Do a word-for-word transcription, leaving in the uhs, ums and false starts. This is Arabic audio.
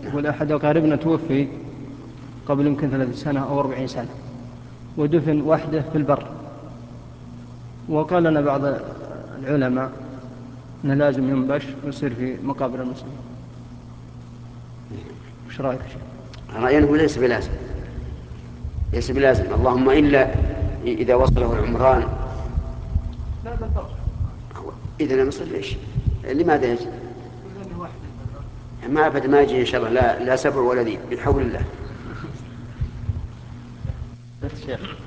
يقول أحد أقاربنا توفي قبل يمكن ثلاثين سنة أو أربعين سنة، ودفن وحده في البر، وقال لنا بعض العلماء أنه لازم ينبش ويصير في مقابر المسلمين. وش رأيك يا شيخ؟ رأيي أنه ليس بلازم، ليس بلازم، اللهم إلا إذا وصله العمران. لا بالضبط. إذا لم يصل ليش؟ لماذا يجي؟ ما أبدا ما يجي إن شاء الله، لا, لا سبع ولا ذيب بحول الله. الشيخ